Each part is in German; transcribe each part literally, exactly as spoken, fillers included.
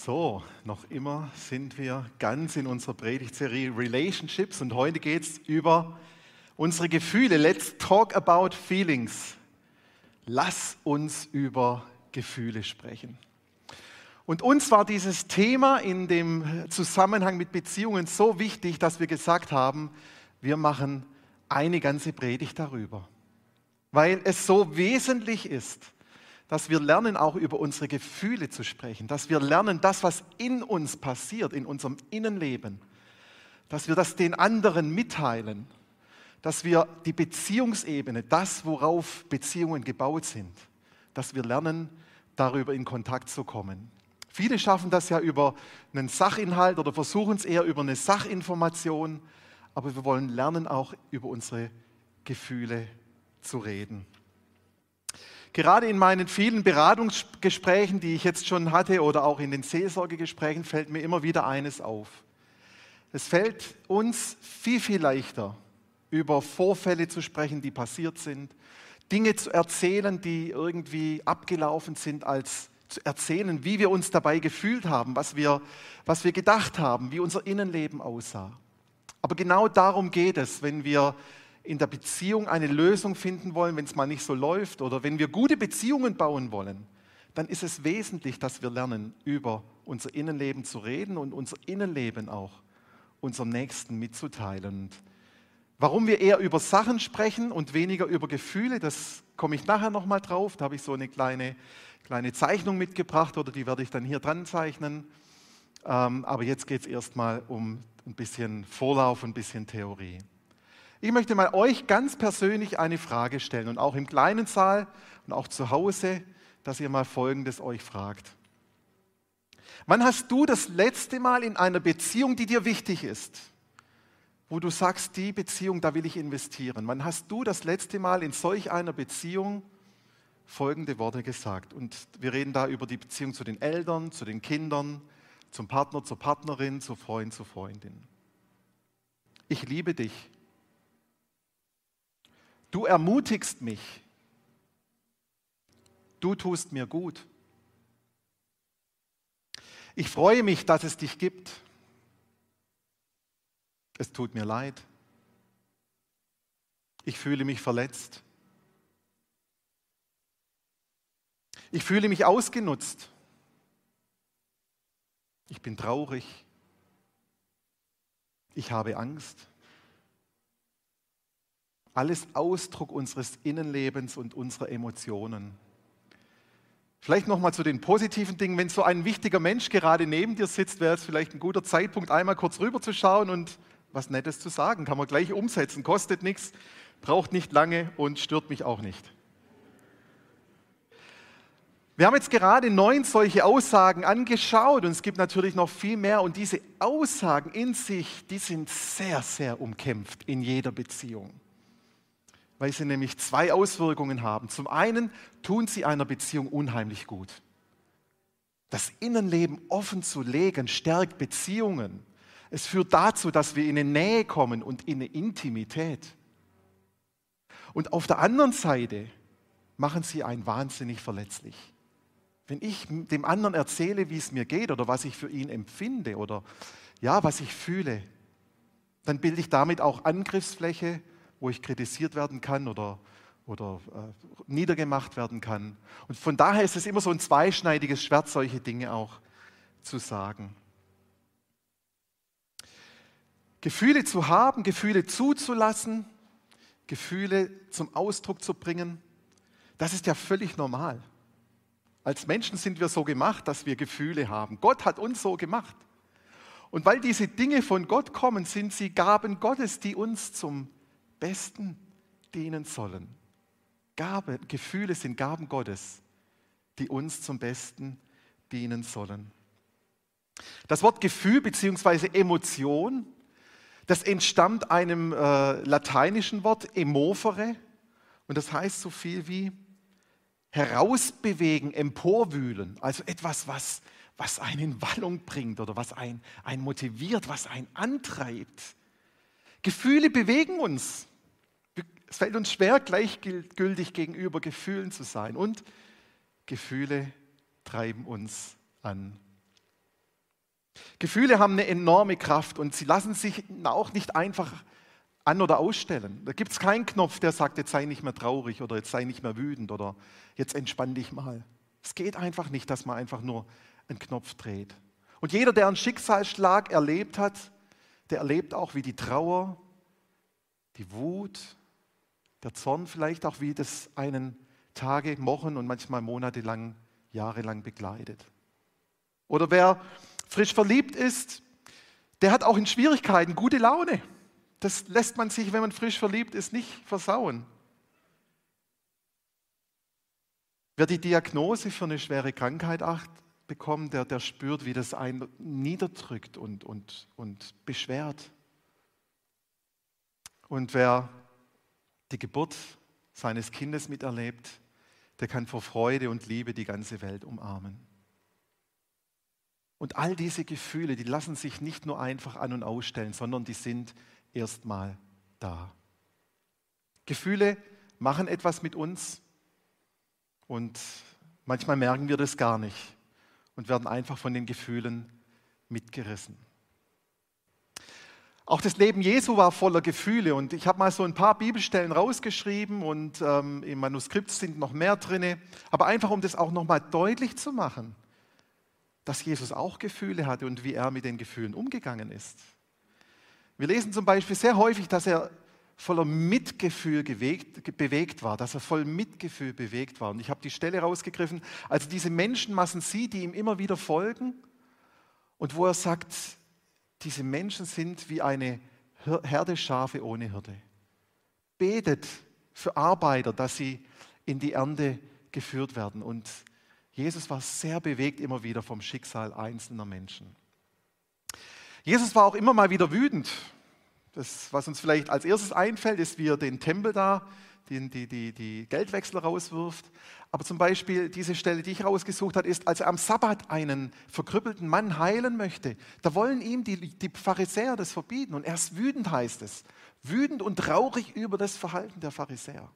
So, noch immer sind wir ganz in unserer Predigtserie Relationships und heute geht es über unsere Gefühle. Let's talk about feelings. Lass uns über Gefühle sprechen. Und uns war dieses Thema in dem Zusammenhang mit Beziehungen so wichtig, dass wir gesagt haben, wir machen eine ganze Predigt darüber. Weil es so wesentlich ist, dass wir lernen, auch über unsere Gefühle zu sprechen, dass wir lernen, das, was in uns passiert, in unserem Innenleben, dass wir das den anderen mitteilen, dass wir die Beziehungsebene, das, worauf Beziehungen gebaut sind, dass wir lernen, darüber in Kontakt zu kommen. Viele schaffen das ja über einen Sachinhalt oder versuchen es eher über eine Sachinformation, aber wir wollen lernen, auch über unsere Gefühle zu reden. Gerade in meinen vielen Beratungsgesprächen, die ich jetzt schon hatte, oder auch in den Seelsorgegesprächen, fällt mir immer wieder eines auf. Es fällt uns viel, viel leichter, über Vorfälle zu sprechen, die passiert sind, Dinge zu erzählen, die irgendwie abgelaufen sind, als zu erzählen, wie wir uns dabei gefühlt haben, was wir, was wir gedacht haben, wie unser Innenleben aussah. Aber genau darum geht es, wenn wir in der Beziehung eine Lösung finden wollen, wenn es mal nicht so läuft oder wenn wir gute Beziehungen bauen wollen, dann ist es wesentlich, dass wir lernen, über unser Innenleben zu reden und unser Innenleben auch unserem Nächsten mitzuteilen. Und warum wir eher über Sachen sprechen und weniger über Gefühle, das komme ich nachher nochmal drauf. Da habe ich so eine kleine, kleine Zeichnung mitgebracht oder die werde ich dann hier dran zeichnen. Ähm, aber jetzt geht es erstmal um ein bisschen Vorlauf, ein bisschen Theorie. Ich möchte mal euch ganz persönlich eine Frage stellen und auch im kleinen Saal und auch zu Hause, dass ihr mal Folgendes euch fragt. Wann hast du das letzte Mal in einer Beziehung, die dir wichtig ist, wo du sagst, die Beziehung, da will ich investieren, wann hast du das letzte Mal in solch einer Beziehung folgende Worte gesagt? Und wir reden da über die Beziehung zu den Eltern, zu den Kindern, zum Partner, zur Partnerin, zu Freund, zur Freundin. Ich liebe dich. Du ermutigst mich. Du tust mir gut. Ich freue mich, dass es dich gibt. Es tut mir leid. Ich fühle mich verletzt. Ich fühle mich ausgenutzt. Ich bin traurig. Ich habe Angst. Alles Ausdruck unseres Innenlebens und unserer Emotionen. Vielleicht nochmal zu den positiven Dingen. Wenn so ein wichtiger Mensch gerade neben dir sitzt, wäre es vielleicht ein guter Zeitpunkt, einmal kurz rüber zu schauen und was Nettes zu sagen. Kann man gleich umsetzen, kostet nichts, braucht nicht lange und stört mich auch nicht. Wir haben jetzt gerade neun solche Aussagen angeschaut und es gibt natürlich noch viel mehr. Und diese Aussagen in sich, die sind sehr, sehr umkämpft in jeder Beziehung. Weil sie nämlich zwei Auswirkungen haben. Zum einen tun sie einer Beziehung unheimlich gut. Das Innenleben offen zu legen, stärkt Beziehungen. Es führt dazu, dass wir in eine Nähe kommen und in eine Intimität. Und auf der anderen Seite machen sie einen wahnsinnig verletzlich. Wenn ich dem anderen erzähle, wie es mir geht oder was ich für ihn empfinde oder ja, was ich fühle, dann bilde ich damit auch Angriffsfläche, wo ich kritisiert werden kann oder, oder äh, niedergemacht werden kann. Und von daher ist es immer so ein zweischneidiges Schwert, solche Dinge auch zu sagen. Gefühle zu haben, Gefühle zuzulassen, Gefühle zum Ausdruck zu bringen, das ist ja völlig normal. Als Menschen sind wir so gemacht, dass wir Gefühle haben. Gott hat uns so gemacht. Und weil diese Dinge von Gott kommen, sind sie Gaben Gottes, die uns zum Besten dienen sollen. Gabe, Gefühle sind Gaben Gottes, die uns zum Besten dienen sollen. Das Wort Gefühl bzw. Emotion, das entstammt einem äh, lateinischen Wort emovere und das heißt so viel wie herausbewegen, emporwühlen, also etwas, was, was einen in Wallung bringt oder was einen, einen motiviert, was einen antreibt. Gefühle bewegen uns. Es fällt uns schwer, gleichgültig gegenüber Gefühlen zu sein. Und Gefühle treiben uns an. Gefühle haben eine enorme Kraft und sie lassen sich auch nicht einfach an- oder ausstellen. Da gibt es keinen Knopf, der sagt, jetzt sei nicht mehr traurig oder jetzt sei nicht mehr wütend oder jetzt entspann dich mal. Es geht einfach nicht, dass man einfach nur einen Knopf dreht. Und jeder, der einen Schicksalsschlag erlebt hat, der erlebt auch, wie die Trauer, die Wut, der Zorn vielleicht auch, wie das einen Tage, Wochen und manchmal monatelang, jahrelang begleitet. Oder wer frisch verliebt ist, der hat auch in Schwierigkeiten gute Laune. Das lässt man sich, wenn man frisch verliebt ist, nicht versauen. Wer die Diagnose für eine schwere Krankheit acht, bekommt, der, der spürt, wie das einen niederdrückt und, und, und beschwert. Und wer die Geburt seines Kindes miterlebt, der kann vor Freude und Liebe die ganze Welt umarmen. Und all diese Gefühle, die lassen sich nicht nur einfach an- und ausstellen, sondern die sind erstmal da. Gefühle machen etwas mit uns und manchmal merken wir das gar nicht und werden einfach von den Gefühlen mitgerissen. Auch das Leben Jesu war voller Gefühle und ich habe mal so ein paar Bibelstellen rausgeschrieben und ähm, im Manuskript sind noch mehr drin, aber einfach um das auch nochmal deutlich zu machen, dass Jesus auch Gefühle hatte und wie er mit den Gefühlen umgegangen ist. Wir lesen zum Beispiel sehr häufig, dass er voller Mitgefühl gewegt, bewegt war, dass er voll Mitgefühl bewegt war. Und ich habe die Stelle rausgegriffen, als er diese Menschenmassen sieht, die ihm immer wieder folgen und wo er sagt, diese Menschen sind wie eine Herde Schafe ohne Hirte. Betet für Arbeiter, dass sie in die Ernte geführt werden. Und Jesus war sehr bewegt immer wieder vom Schicksal einzelner Menschen. Jesus war auch immer mal wieder wütend. Das, was uns vielleicht als erstes einfällt, ist, wie er den Tempel da, die, die, die, die Geldwechsler rauswirft. Aber zum Beispiel diese Stelle, die ich rausgesucht habe, ist, als er am Sabbat einen verkrüppelten Mann heilen möchte. Da wollen ihm die, die Pharisäer das verbieten. Und er ist wütend, heißt es. Wütend und traurig über das Verhalten der Pharisäer.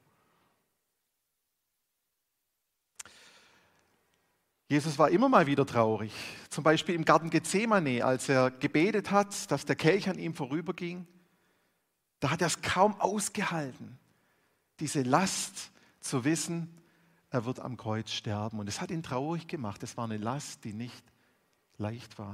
Jesus war immer mal wieder traurig. Zum Beispiel im Garten Gethsemane, als er gebetet hat, dass der Kelch an ihm vorüberging. Da hat er es kaum ausgehalten, diese Last zu wissen, er wird am Kreuz sterben. Und es hat ihn traurig gemacht. Es war eine Last, die nicht leicht war.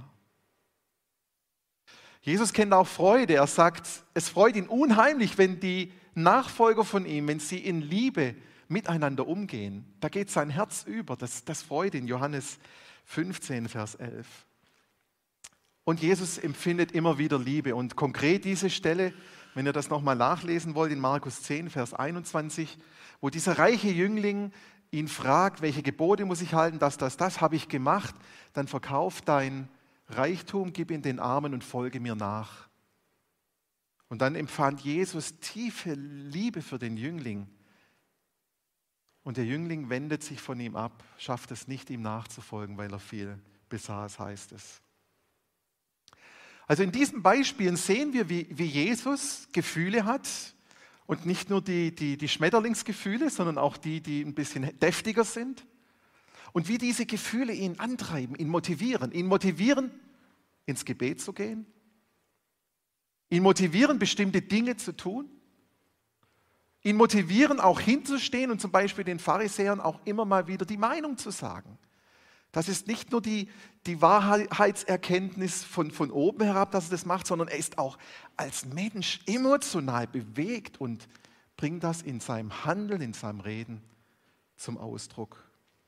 Jesus kennt auch Freude. Er sagt, es freut ihn unheimlich, wenn die Nachfolger von ihm, wenn sie in Liebe miteinander umgehen. Da geht sein Herz über. Das, das freut ihn. Johannes fünfzehn, Vers elf. Und Jesus empfindet immer wieder Liebe. Und konkret diese Stelle, wenn ihr das nochmal nachlesen wollt, in Markus zehn, Vers einundzwanzig, wo dieser reiche Jüngling ihn fragt, welche Gebote muss ich halten, das, das, das habe ich gemacht, dann verkauf dein Reichtum, gib ihn den Armen und folge mir nach. Und dann empfand Jesus tiefe Liebe für den Jüngling. Und der Jüngling wendet sich von ihm ab, schafft es nicht, ihm nachzufolgen, weil er viel besaß, heißt es. Also in diesen Beispielen sehen wir, wie, wie Jesus Gefühle hat und nicht nur die, die, die Schmetterlingsgefühle, sondern auch die, die ein bisschen deftiger sind. Und wie diese Gefühle ihn antreiben, ihn motivieren. Ihn motivieren, ins Gebet zu gehen. Ihn motivieren, bestimmte Dinge zu tun. Ihn motivieren, auch hinzustehen und zum Beispiel den Pharisäern auch immer mal wieder die Meinung zu sagen. Das ist nicht nur die, die Wahrheitserkenntnis von, von oben herab, dass er das macht, sondern er ist auch als Mensch emotional bewegt und bringt das in seinem Handeln, in seinem Reden zum Ausdruck.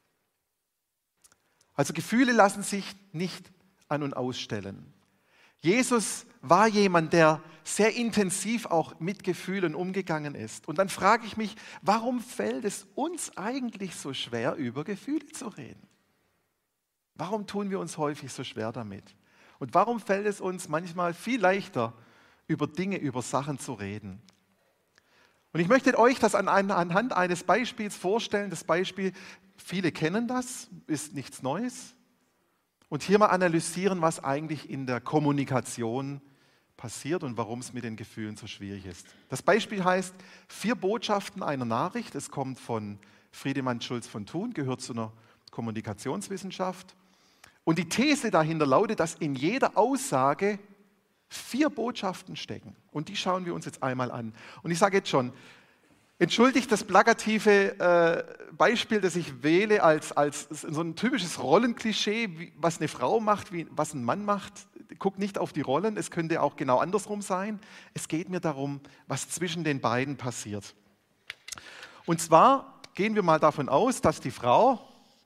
Also Gefühle lassen sich nicht an- und ausstellen. Jesus war jemand, der sehr intensiv auch mit Gefühlen umgegangen ist. Und dann frage ich mich, warum fällt es uns eigentlich so schwer, über Gefühle zu reden? Warum tun wir uns häufig so schwer damit? Und warum fällt es uns manchmal viel leichter, über Dinge, über Sachen zu reden? Und ich möchte euch das an, anhand eines Beispiels vorstellen. Das Beispiel, viele kennen das, ist nichts Neues. Und hier mal analysieren, was eigentlich in der Kommunikation passiert und warum es mit den Gefühlen so schwierig ist. Das Beispiel heißt Vier Botschaften einer Nachricht. Es kommt von Friedemann Schulz von Thun, gehört zu einer Kommunikationswissenschaft. Und die These dahinter lautet, dass in jeder Aussage vier Botschaften stecken. Und die schauen wir uns jetzt einmal an. Und ich sage jetzt schon, entschuldigt das plakative äh, Beispiel, das ich wähle, als, als so ein typisches Rollenklischee, wie, was eine Frau macht, wie, was ein Mann macht. Guckt nicht auf die Rollen, es könnte auch genau andersrum sein. Es geht mir darum, was zwischen den beiden passiert. Und zwar gehen wir mal davon aus, dass die Frau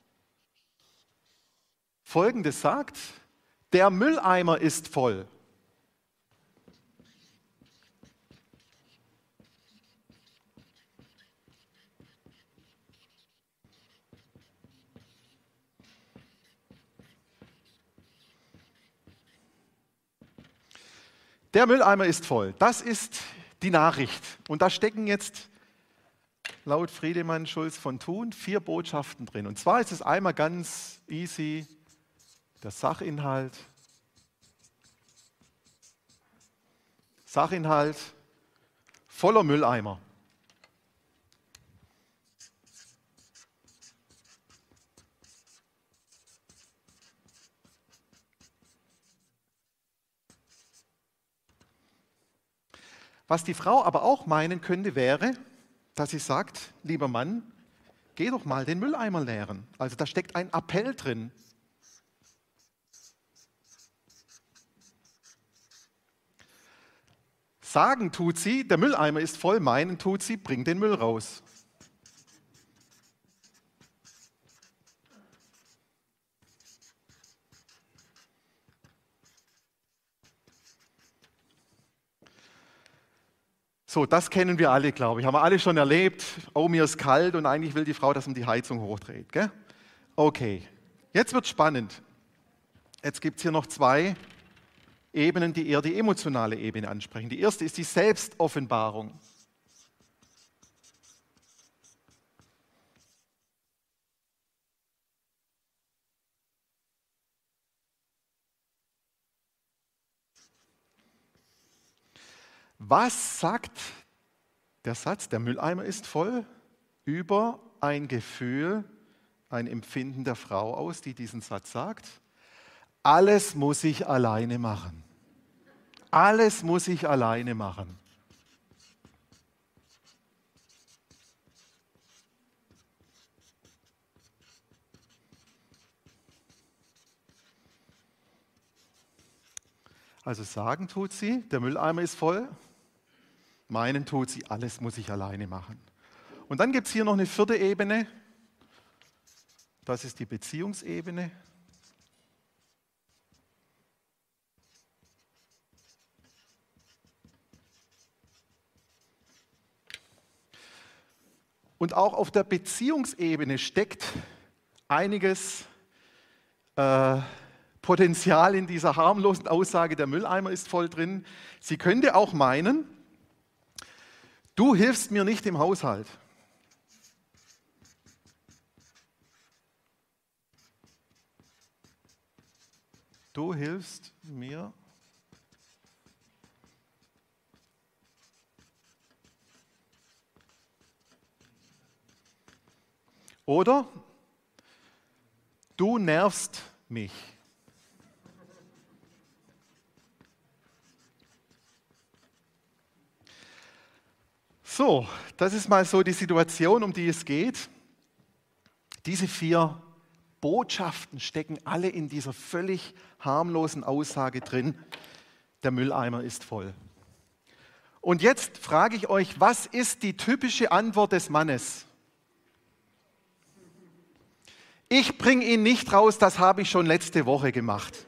Folgendes sagt: Der Mülleimer ist voll. Der Mülleimer ist voll. Das ist die Nachricht. Und da stecken jetzt laut Friedemann Schulz von Thun vier Botschaften drin. Und zwar ist es einmal ganz easy der Sachinhalt. Sachinhalt voller Mülleimer. Was die Frau aber auch meinen könnte, wäre, dass sie sagt: Lieber Mann, geh doch mal den Mülleimer leeren. Also da steckt ein Appell drin. Sagen tut sie, der Mülleimer ist voll, meinen tut sie, bring den Müll raus. So, das kennen wir alle, glaube ich. Haben wir alle schon erlebt. Oh, mir ist kalt und eigentlich will die Frau, dass man die Heizung hochdreht. Gell? Okay, jetzt wird es spannend. Jetzt gibt es hier noch zwei Ebenen, die eher die emotionale Ebene ansprechen. Die erste ist die Selbstoffenbarung. Was sagt der Satz, der Mülleimer ist voll, über ein Gefühl, ein Empfinden der Frau aus, die diesen Satz sagt? Alles muss ich alleine machen. Alles muss ich alleine machen. Also sagen tut sie, der Mülleimer ist voll. Meinen tut sie, alles muss ich alleine machen. Und dann gibt es hier noch eine vierte Ebene. Das ist die Beziehungsebene. Und auch auf der Beziehungsebene steckt einiges äh, Potenzial in dieser harmlosen Aussage, der Mülleimer ist voll drin. Sie könnte auch meinen, du hilfst mir nicht im Haushalt. Du hilfst mir. Oder du nervst mich. So, das ist mal so die Situation, um die es geht. Diese vier Botschaften stecken alle in dieser völlig harmlosen Aussage drin, der Mülleimer ist voll. Und jetzt frage ich euch, was ist die typische Antwort des Mannes? Ich bringe ihn nicht raus, das habe ich schon letzte Woche gemacht.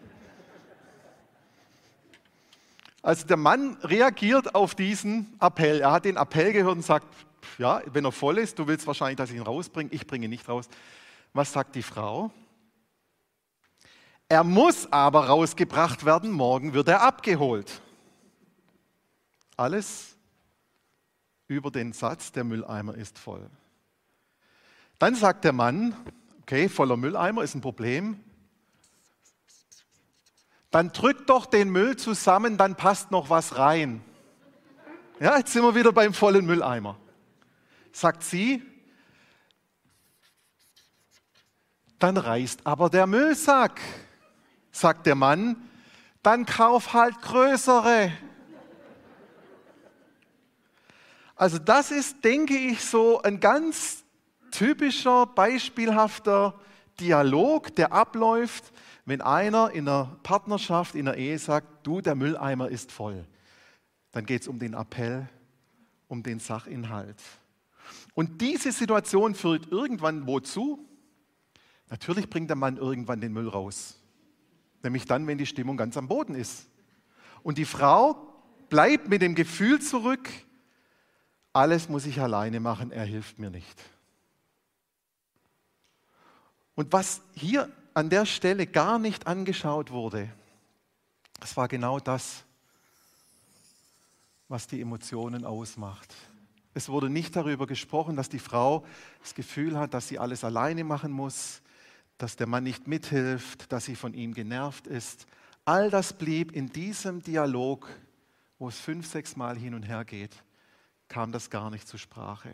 Also der Mann reagiert auf diesen Appell. Er hat den Appell gehört und sagt, ja, wenn er voll ist, du willst wahrscheinlich, dass ich ihn rausbringe, ich bringe ihn nicht raus. Was sagt die Frau? Er muss aber rausgebracht werden, morgen wird er abgeholt. Alles über den Satz, der Mülleimer ist voll. Dann sagt der Mann, okay, voller Mülleimer ist ein Problem. Dann drück doch den Müll zusammen, dann passt noch was rein. Ja, jetzt sind wir wieder beim vollen Mülleimer. Sagt sie, dann reißt aber der Müllsack. sagt der Mann, dann kauf halt größere. Also das ist, denke ich, so ein ganz typischer, beispielhafter Dialog, der abläuft, wenn einer in einer Partnerschaft, in einer Ehe sagt, du, der Mülleimer ist voll. Dann geht es um den Appell, um den Sachinhalt. Und diese Situation führt irgendwann wozu? Natürlich bringt der Mann irgendwann den Müll raus. Nämlich dann, wenn die Stimmung ganz am Boden ist. Und die Frau bleibt mit dem Gefühl zurück, alles muss ich alleine machen, er hilft mir nicht. Und was hier an der Stelle gar nicht angeschaut wurde, das war genau das, was die Emotionen ausmacht. Es wurde nicht darüber gesprochen, dass die Frau das Gefühl hat, dass sie alles alleine machen muss, dass der Mann nicht mithilft, dass sie von ihm genervt ist. All das blieb in diesem Dialog, wo es fünf, sechs Mal hin und her geht, kam das gar nicht zur Sprache.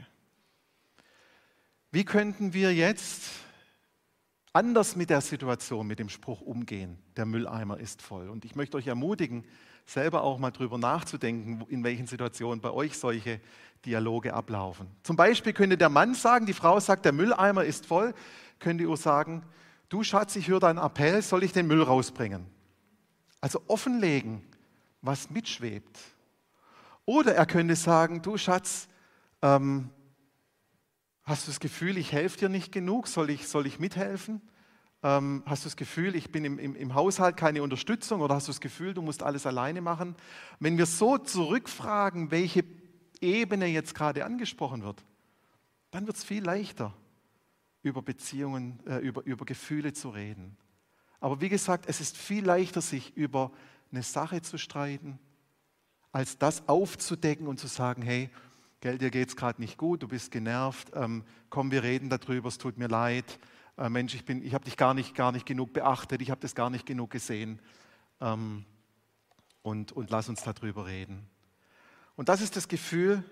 Wie könnten wir jetzt anders mit der Situation, mit dem Spruch umgehen? Der Mülleimer ist voll. Und ich möchte euch ermutigen, selber auch mal drüber nachzudenken, in welchen Situationen bei euch solche Dialoge ablaufen. Zum Beispiel könnte der Mann sagen, die Frau sagt, der Mülleimer ist voll, könnte ihr sagen, du Schatz, ich höre deinen Appell, soll ich den Müll rausbringen? Also offenlegen, was mitschwebt. Oder er könnte sagen, du Schatz, ähm, hast du das Gefühl, ich helfe dir nicht genug, soll ich, soll ich mithelfen? Ähm, hast du das Gefühl, ich bin im, im, im Haushalt keine Unterstützung oder hast du das Gefühl, du musst alles alleine machen? Wenn wir so zurückfragen, welche Ebene jetzt gerade angesprochen wird, dann wird es viel leichter, über Beziehungen, äh, über, über Gefühle zu reden. Aber wie gesagt, es ist viel leichter, sich über eine Sache zu streiten, als das aufzudecken und zu sagen, hey, gell, dir geht es gerade nicht gut, du bist genervt, ähm, komm, wir reden darüber, es tut mir leid, äh, Mensch, ich, bin, ich habe dich gar nicht, gar nicht genug beachtet, ich habe das gar nicht genug gesehen ähm, und, und lass uns darüber reden. Und das ist das Gefühl,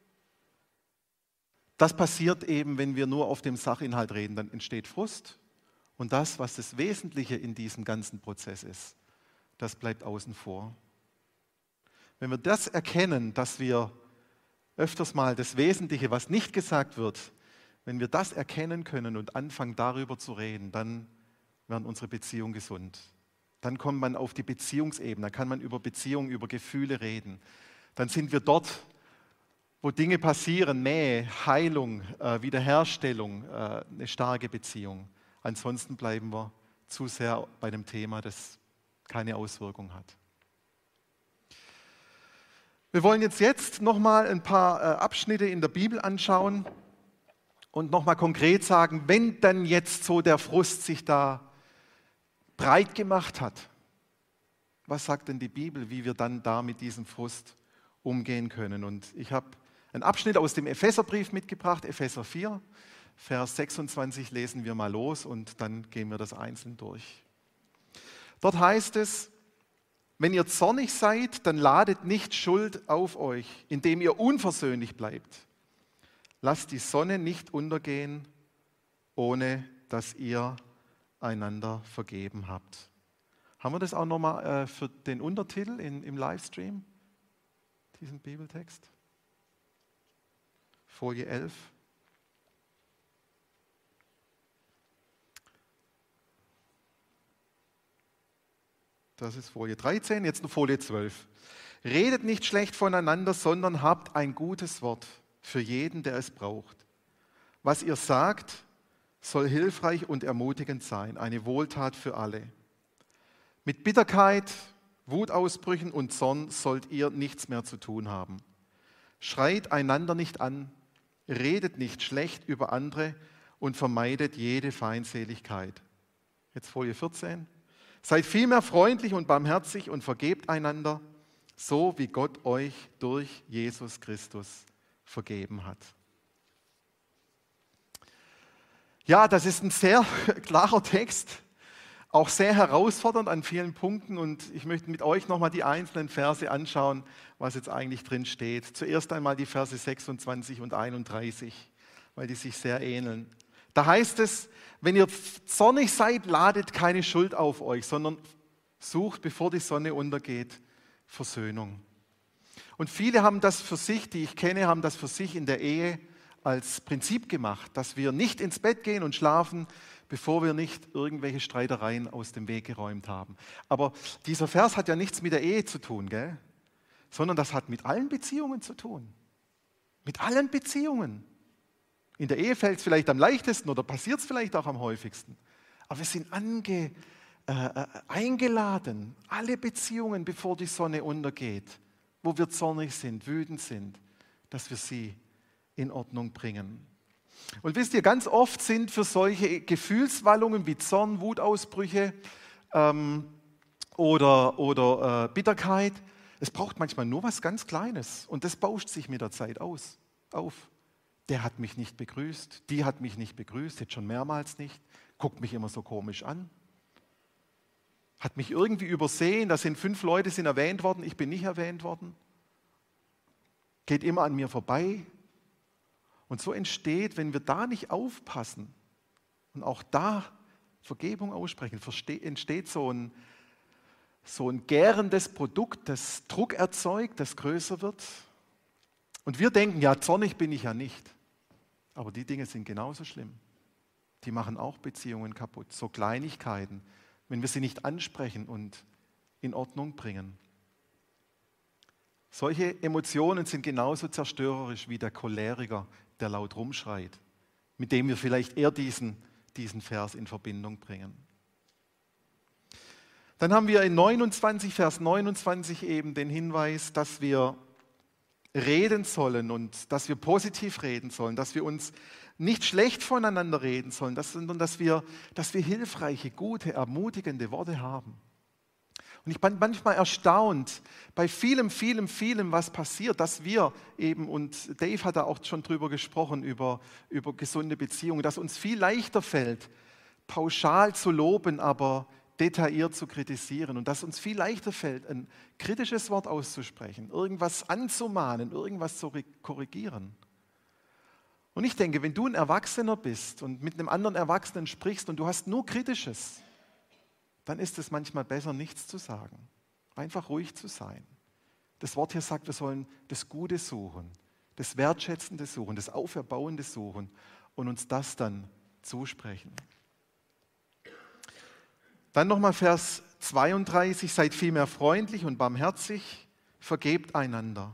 das passiert eben, wenn wir nur auf dem Sachinhalt reden, dann entsteht Frust und das, was das Wesentliche in diesem ganzen Prozess ist, das bleibt außen vor. Wenn wir das erkennen, dass wir öfters mal das Wesentliche, was nicht gesagt wird, wenn wir das erkennen können und anfangen darüber zu reden, dann werden unsere Beziehungen gesund. Dann kommt man auf die Beziehungsebene, dann kann man über Beziehungen, über Gefühle reden. Dann sind wir dort, wo Dinge passieren, Nähe, Heilung, äh, Wiederherstellung, äh, eine starke Beziehung. Ansonsten bleiben wir zu sehr bei dem Thema, das keine Auswirkung hat. Wir wollen jetzt, jetzt nochmal ein paar äh, Abschnitte in der Bibel anschauen und nochmal konkret sagen, wenn dann jetzt so der Frust sich da breit gemacht hat, was sagt denn die Bibel, wie wir dann da mit diesem Frust umgehen können? Und ich habe einen Abschnitt aus dem Epheserbrief mitgebracht, Epheser vier, Vers sechsundzwanzig lesen wir mal los und dann gehen wir das einzeln durch. Dort heißt es, wenn ihr zornig seid, dann ladet nicht Schuld auf euch, indem ihr unversöhnlich bleibt. Lasst die Sonne nicht untergehen, ohne dass ihr einander vergeben habt. Haben wir das auch nochmal äh, für den Untertitel in, im Livestream, diesen Bibeltext? Folie elf. Das ist Folie dreizehn, jetzt noch Folie zwölf. Redet nicht schlecht voneinander, sondern habt ein gutes Wort für jeden, der es braucht. Was ihr sagt, soll hilfreich und ermutigend sein, eine Wohltat für alle. Mit Bitterkeit, Wutausbrüchen und Zorn sollt ihr nichts mehr zu tun haben. Schreit einander nicht an, redet nicht schlecht über andere und vermeidet jede Feindseligkeit. Jetzt Folie vierzehn. Seid vielmehr freundlich und barmherzig und vergebt einander, so wie Gott euch durch Jesus Christus vergeben hat. Ja, das ist ein sehr klarer Text, auch sehr herausfordernd an vielen Punkten und ich möchte mit euch nochmal die einzelnen Verse anschauen, was jetzt eigentlich drin steht. Zuerst einmal die Verse sechsundzwanzig und einunddreißig, weil die sich sehr ähneln. Da heißt es, wenn ihr zornig seid, ladet keine Schuld auf euch, sondern Sucht, bevor die Sonne untergeht, Versöhnung. Und viele haben das für sich, die ich kenne, haben das für sich in der Ehe als Prinzip gemacht, dass wir nicht ins Bett gehen und schlafen, bevor wir nicht irgendwelche Streitereien aus dem Weg geräumt haben. Aber dieser Vers hat ja nichts mit der Ehe zu tun, gell? Sondern das hat mit allen Beziehungen zu tun. Mit allen Beziehungen. In der Ehe fällt es vielleicht am leichtesten oder passiert es vielleicht auch am häufigsten. Aber wir sind ange, äh, eingeladen, alle Beziehungen, bevor die Sonne untergeht, wo wir zornig sind, wütend sind, dass wir sie in Ordnung bringen. Und wisst ihr, ganz oft sind für solche Gefühlswallungen wie Zorn, Wutausbrüche ähm, oder, oder äh, Bitterkeit, es braucht manchmal nur was ganz Kleines und das bauscht sich mit der Zeit aus, auf. Der hat mich nicht begrüßt, die hat mich nicht begrüßt, jetzt schon mehrmals nicht, guckt mich immer so komisch an, hat mich irgendwie übersehen, da sind fünf Leute sind erwähnt worden, ich bin nicht erwähnt worden, geht immer an mir vorbei. Und so entsteht, wenn wir da nicht aufpassen und auch da Vergebung aussprechen, entsteht so ein, so ein gärendes Produkt, das Druck erzeugt, das größer wird. Und wir denken, ja, zornig bin ich ja nicht. Aber die Dinge sind genauso schlimm. Die machen auch Beziehungen kaputt. So Kleinigkeiten, wenn wir sie nicht ansprechen und in Ordnung bringen. Solche Emotionen sind genauso zerstörerisch wie der Choleriker, der laut rumschreit, mit dem wir vielleicht eher diesen, diesen Vers in Verbindung bringen. Dann haben wir in neunundzwanzig, Vers neunundzwanzig eben den Hinweis, dass wir reden sollen und dass wir positiv reden sollen, dass wir uns nicht schlecht voneinander reden sollen, sondern dass wir, dass wir hilfreiche, gute, ermutigende Worte haben. Und ich bin manchmal erstaunt bei vielem, vielem, vielem, was passiert, dass wir eben, und Dave hat da auch schon drüber gesprochen, über, über gesunde Beziehungen, dass uns viel leichter fällt, pauschal zu loben, aber detailliert zu kritisieren. Und dass uns viel leichter fällt, ein kritisches Wort auszusprechen, irgendwas anzumahnen, irgendwas zu korrigieren. Und ich denke, wenn du ein Erwachsener bist und mit einem anderen Erwachsenen sprichst und du hast nur Kritisches, dann ist es manchmal besser, nichts zu sagen. Einfach ruhig zu sein. Das Wort hier sagt, wir sollen das Gute suchen, das Wertschätzende suchen, das Auferbauende suchen und uns das dann zusprechen. Dann nochmal Vers zweiunddreißig, seid vielmehr freundlich und barmherzig, vergebt einander.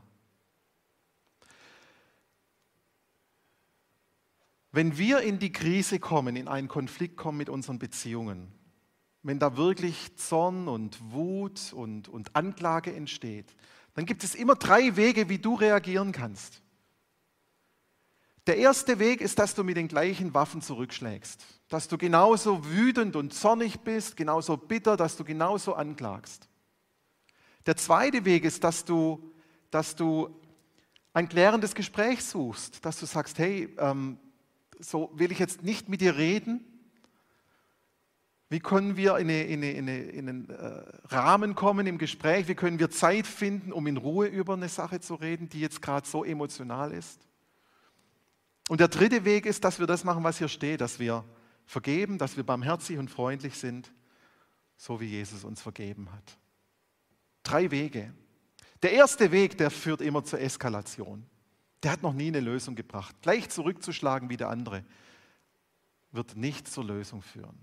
Wenn wir in die Krise kommen, in einen Konflikt kommen mit unseren Beziehungen, wenn da wirklich Zorn und Wut und, und Anklage entsteht, dann gibt es immer drei Wege, wie du reagieren kannst. Der erste Weg ist, dass du mit den gleichen Waffen zurückschlägst, dass du genauso wütend und zornig bist, genauso bitter, dass du genauso anklagst. Der zweite Weg ist, dass du, dass du ein klärendes Gespräch suchst, dass du sagst, hey, ähm, so will ich jetzt nicht mit dir reden. Wie können wir in, eine, in, eine, in, eine, in einen äh, Rahmen kommen im Gespräch? Wie können wir Zeit finden, um in Ruhe über eine Sache zu reden, die jetzt gerade so emotional ist? Und der dritte Weg ist, dass wir das machen, was hier steht, dass wir vergeben, dass wir barmherzig und freundlich sind, so wie Jesus uns vergeben hat. Drei Wege. Der erste Weg, der führt immer zur Eskalation. Der hat noch nie eine Lösung gebracht. Gleich zurückzuschlagen wie der andere wird nicht zur Lösung führen.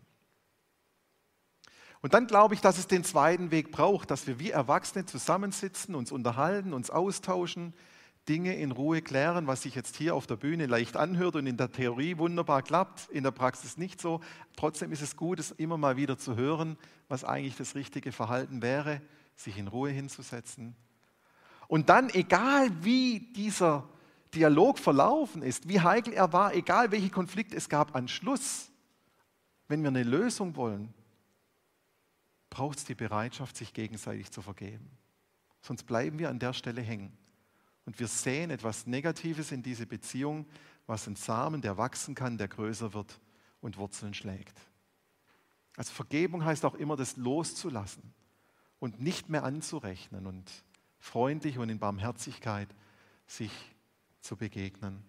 Und dann glaube ich, dass es den zweiten Weg braucht, dass wir wie Erwachsene zusammensitzen, uns unterhalten, uns austauschen, Dinge in Ruhe klären, was sich jetzt hier auf der Bühne leicht anhört und in der Theorie wunderbar klappt, in der Praxis nicht so. Trotzdem ist es gut, es immer mal wieder zu hören, was eigentlich das richtige Verhalten wäre, sich in Ruhe hinzusetzen. Und dann, egal wie dieser Dialog verlaufen ist, wie heikel er war, egal welche Konflikte es gab, am Schluss, wenn wir eine Lösung wollen, braucht es die Bereitschaft, sich gegenseitig zu vergeben. Sonst bleiben wir an der Stelle hängen. Und wir sehen etwas Negatives in diese Beziehung, was ein Samen, der wachsen kann, der größer wird und Wurzeln schlägt. Also Vergebung heißt auch immer, das loszulassen und nicht mehr anzurechnen und freundlich und in Barmherzigkeit sich zu begegnen.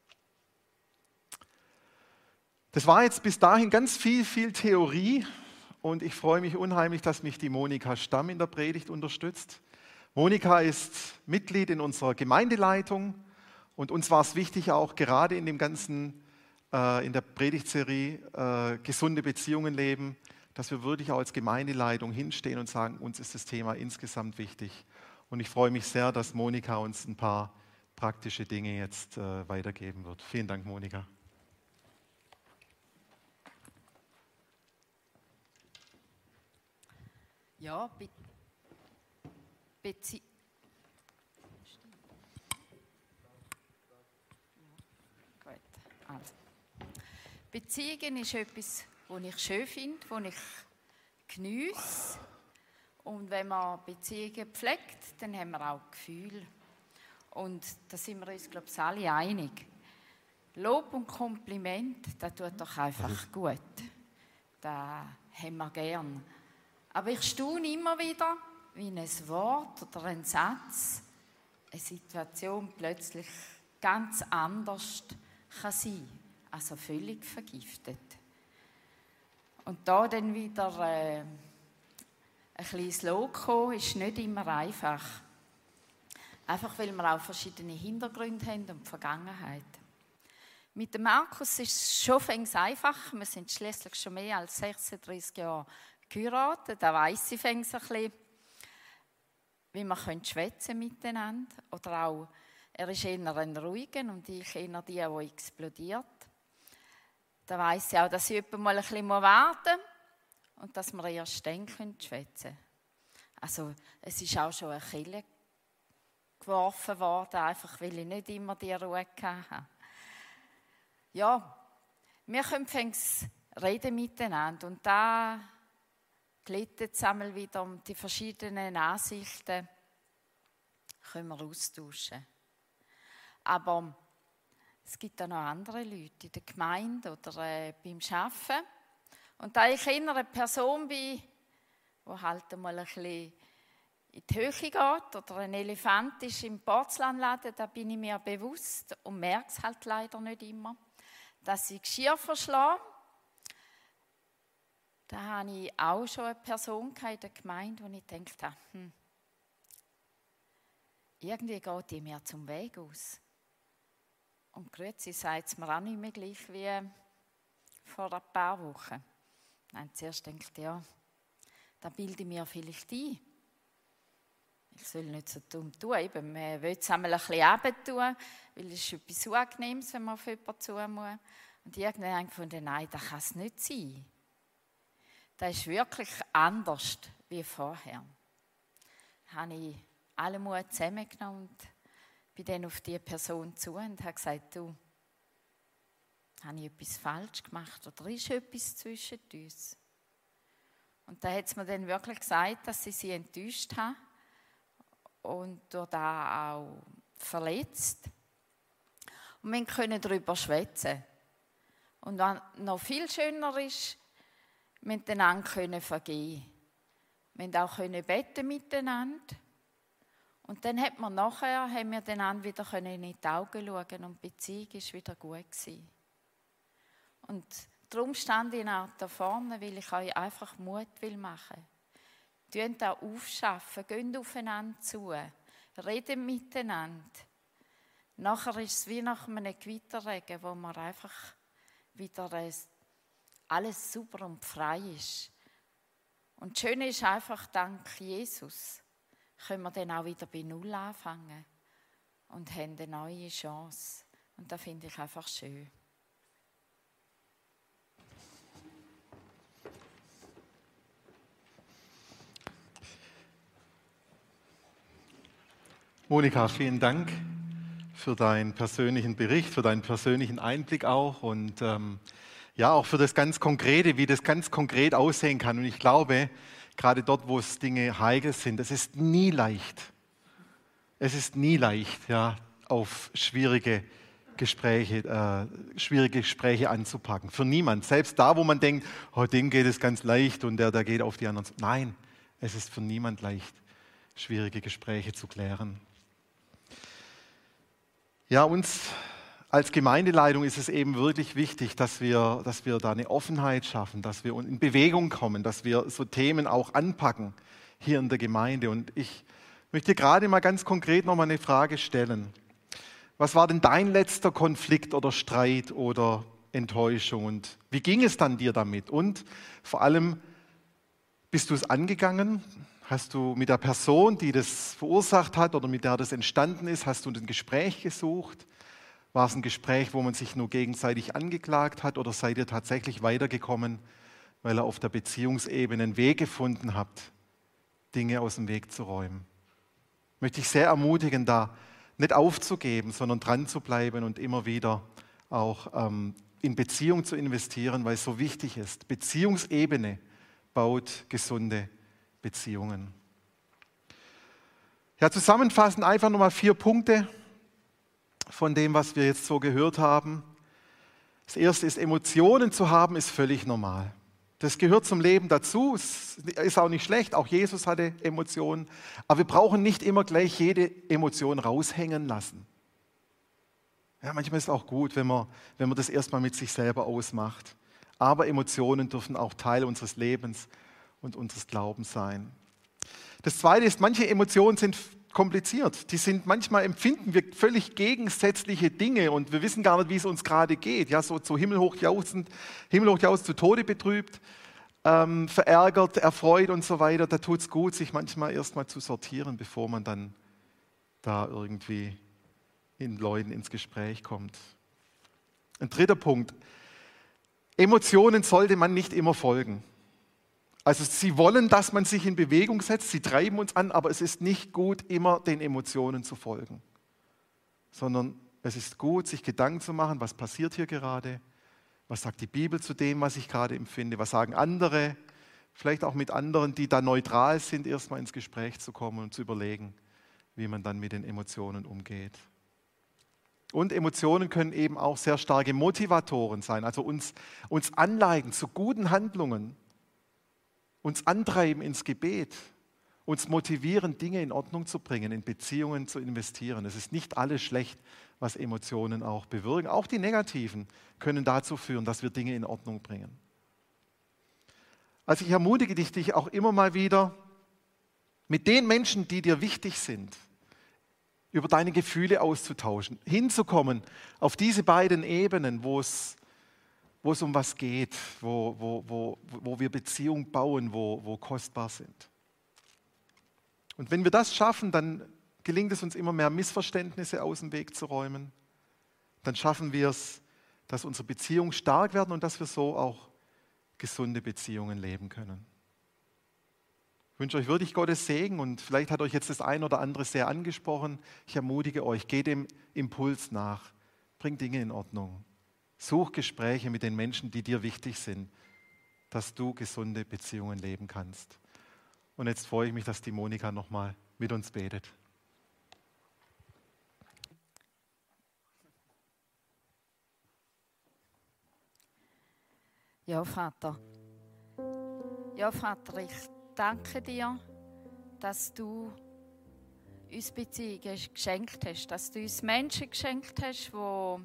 Das war jetzt bis dahin ganz viel, viel Theorie und ich freue mich unheimlich, dass mich die Monika Stamm in der Predigt unterstützt. Monika ist Mitglied in unserer Gemeindeleitung und uns war es wichtig, auch gerade in dem ganzen, äh, in der Predigtserie äh, gesunde Beziehungen leben, dass wir wirklich auch als Gemeindeleitung hinstehen und sagen, uns ist das Thema insgesamt wichtig. Und ich freue mich sehr, dass Monika uns ein paar praktische Dinge jetzt äh, weitergeben wird. Vielen Dank, Monika. Ja, Be Bezie ja, gut. Also. Beziehungen ist etwas, was ich schön finde, was ich geniesse. Und wenn man Beziehungen pflegt, dann haben wir auch Gefühle. Und da sind wir uns, glaube ich, alle einig. Lob und Kompliment, das tut doch einfach gut. Das haben wir gern. Aber ich staune immer wieder, wie ein Wort oder ein Satz eine Situation plötzlich ganz anders kann sein, also völlig vergiftet. Und da dann wieder äh, ein kleines Lob kommen, ist nicht immer einfach. Einfach weil wir auch verschiedene Hintergründe haben und die Vergangenheit. Mit dem Markus ist es schon fängs einfach. Wir sind schließlich schon mehr als sechsunddreißig Jahre geheiratet. Da weiss ich fängs ein bisschen, wie man schwätzen miteinander. Oder auch, er ist eher ein ruhiger und ich eher die, die explodiert. Da weiss ich auch, dass ich jemand mal ein bisschen warten muss und dass wir erst dann schwätzen können. Also, es ist auch schon eine Kille geworfen worden, einfach weil ich nicht immer die Ruhe hatte. Ja, wir können fängs reden miteinander und da glättet es einmal wieder um die verschiedenen Ansichten, können wir austauschen. Aber es gibt auch noch andere Leute in der Gemeinde oder äh, beim Arbeiten. Und da ich eher eine Person bin, die halt einmal ein bisschen in die Höhe geht oder ein Elefant ist im Porzellanladen, da bin ich mir bewusst und merke es halt leider nicht immer, dass ich Geschirr verschlage. Da habe ich auch schon eine Person in der Gemeinde, wo ich gedacht habe, hm, irgendwie geht die mir zum Weg aus. Und grüezi sagt es mir auch nicht mehr gleich wie vor ein paar Wochen. Dann zuerst denkt ja, da bilde ich mir vielleicht ein. Ich soll nicht so dumm tun. Eben, man will es einmal ein bisschen runter tun, weil es ist etwas Unangenehmes, wenn man auf jemanden zu muss. Und irgendwann habe ich gefunden, nein, das kann es nicht sein. Das ist wirklich anders wie vorher. Da habe ich alle Mut zusammengenommen und bin dann auf diese Person zu und habe gesagt, du, habe ich etwas falsch gemacht oder ist etwas zwischen uns? Und da hat es mir dann wirklich gesagt, dass ich sie enttäuscht habe und durch das auch verletzt. Und wir können darüber schwätzen. Und was noch viel schöner ist, wir können einander vergeben. Wir können auch beten miteinander. Und dann hat man nachher, haben wir einander wieder in die Augen schauen und die Beziehung war wieder gut gewesen. Und darum stand ich auch da vorne, weil ich euch einfach Mut will machen. Tönt auch aufschaffen, geht aufeinander zu, redet miteinander. Nachher ist es wie nach einem Gewitterregen, wo man einfach wieder alles super und frei ist. Und das Schöne ist einfach, dank Jesus können wir dann auch wieder bei Null anfangen und haben eine neue Chance. Und das finde ich einfach schön. Monika, vielen Dank für deinen persönlichen Bericht, für deinen persönlichen Einblick auch und ähm, ja, auch für das ganz Konkrete, wie das ganz konkret aussehen kann. Und ich glaube, gerade dort, wo es Dinge heikel sind, es ist nie leicht. Es ist nie leicht, ja, auf schwierige Gespräche, äh, schwierige Gespräche anzupacken. Für niemand. Selbst da, wo man denkt, oh, dem geht es ganz leicht und der, der geht auf die anderen. Nein, es ist für niemand leicht, schwierige Gespräche zu klären. Ja, uns als Gemeindeleitung ist es eben wirklich wichtig, dass wir, dass wir da eine Offenheit schaffen, dass wir in Bewegung kommen, dass wir so Themen auch anpacken hier in der Gemeinde. Und ich möchte gerade mal ganz konkret noch mal eine Frage stellen. Was war denn dein letzter Konflikt oder Streit oder Enttäuschung und wie ging es dann dir damit? Und vor allem, bist du es angegangen? Hast du mit der Person, die das verursacht hat oder mit der das entstanden ist, hast du ein Gespräch gesucht? War es ein Gespräch, wo man sich nur gegenseitig angeklagt hat oder seid ihr tatsächlich weitergekommen, weil ihr auf der Beziehungsebene einen Weg gefunden habt, Dinge aus dem Weg zu räumen? Möchte ich sehr ermutigen, da nicht aufzugeben, sondern dran zu bleiben und immer wieder auch ähm, in Beziehung zu investieren, weil es so wichtig ist. Beziehungsebene baut gesunde Beziehungen. Ja, zusammenfassend einfach nochmal vier Punkte von dem, was wir jetzt so gehört haben. Das erste ist, Emotionen zu haben, ist völlig normal. Das gehört zum Leben dazu, es ist auch nicht schlecht, auch Jesus hatte Emotionen, aber wir brauchen nicht immer gleich jede Emotion raushängen lassen. Ja, manchmal ist es auch gut, wenn man, wenn man das erstmal mit sich selber ausmacht. Aber Emotionen dürfen auch Teil unseres Lebens und unseres Glaubens sein. Das Zweite ist, manche Emotionen sind kompliziert. Die sind, manchmal empfinden wir völlig gegensätzliche Dinge und wir wissen gar nicht, wie es uns gerade geht. Ja, so, so himmelhoch jauchzend, himmelhoch jauchzend, zu Tode betrübt, ähm, verärgert, erfreut und so weiter. Da tut es gut, sich manchmal erstmal zu sortieren, bevor man dann da irgendwie in Leuten ins Gespräch kommt. Ein dritter Punkt. Emotionen sollte man nicht immer folgen. Also sie wollen, dass man sich in Bewegung setzt, sie treiben uns an, aber es ist nicht gut, immer den Emotionen zu folgen. Sondern es ist gut, sich Gedanken zu machen, was passiert hier gerade, was sagt die Bibel zu dem, was ich gerade empfinde, was sagen andere, vielleicht auch mit anderen, die da neutral sind, erstmal ins Gespräch zu kommen und zu überlegen, wie man dann mit den Emotionen umgeht. Und Emotionen können eben auch sehr starke Motivatoren sein, also uns, uns anleiten zu guten Handlungen, uns antreiben ins Gebet, uns motivieren, Dinge in Ordnung zu bringen, in Beziehungen zu investieren. Es ist nicht alles schlecht, was Emotionen auch bewirken. Auch die negativen können dazu führen, dass wir Dinge in Ordnung bringen. Also ich ermutige dich, dich auch immer mal wieder mit den Menschen, die dir wichtig sind, über deine Gefühle auszutauschen, hinzukommen auf diese beiden Ebenen, wo es, wo es um was geht, wo, wo, wo, wo wir Beziehungen bauen, wo, wo kostbar sind. Und wenn wir das schaffen, dann gelingt es uns immer mehr, Missverständnisse aus dem Weg zu räumen. Dann schaffen wir es, dass unsere Beziehungen stark werden und dass wir so auch gesunde Beziehungen leben können. Ich wünsche euch wirklich Gottes Segen und vielleicht hat euch jetzt das ein oder andere sehr angesprochen. Ich ermutige euch, geht dem Impuls nach, bringt Dinge in Ordnung. Such Gespräche mit den Menschen, die dir wichtig sind, dass du gesunde Beziehungen leben kannst. Und jetzt freue ich mich, dass die Monika nochmal mit uns betet. Ja, Vater. Ja, Vater, ich danke dir, dass du uns Beziehungen geschenkt hast, dass du uns Menschen geschenkt hast, wo,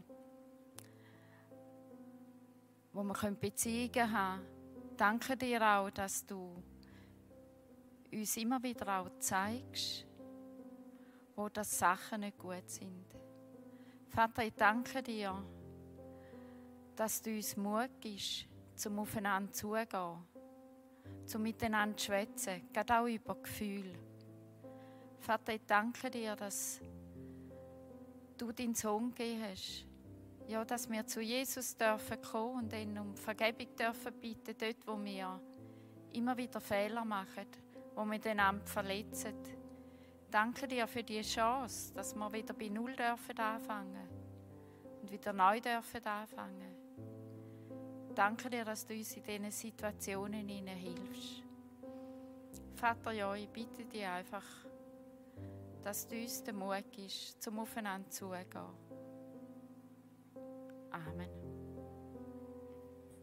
wo wir Beziehungen haben können. Danke dir auch, dass du uns immer wieder auch zeigst, wo das Sachen nicht gut sind. Vater, ich danke dir, dass du uns Mut gibst, zum aufeinander zugehen, zum miteinander zu schwätzen, gerade auch über Gefühle. Vater, ich danke dir, dass du deinen Sohn gegeben hast. Ja, dass wir zu Jesus dürfen kommen und ihn um Vergebung dürfen bitten, dort, wo wir immer wieder Fehler machen, wo wir den einander verletzen. Danke dir für die Chance, dass wir wieder bei Null dürfen anfangen und wieder neu dürfen anfangen. Danke dir, dass du uns in diesen Situationen hilfst. Vater, ja, ich bitte dich einfach, dass du uns den Mut gibst, zum Aufeinander zugehen. Amen.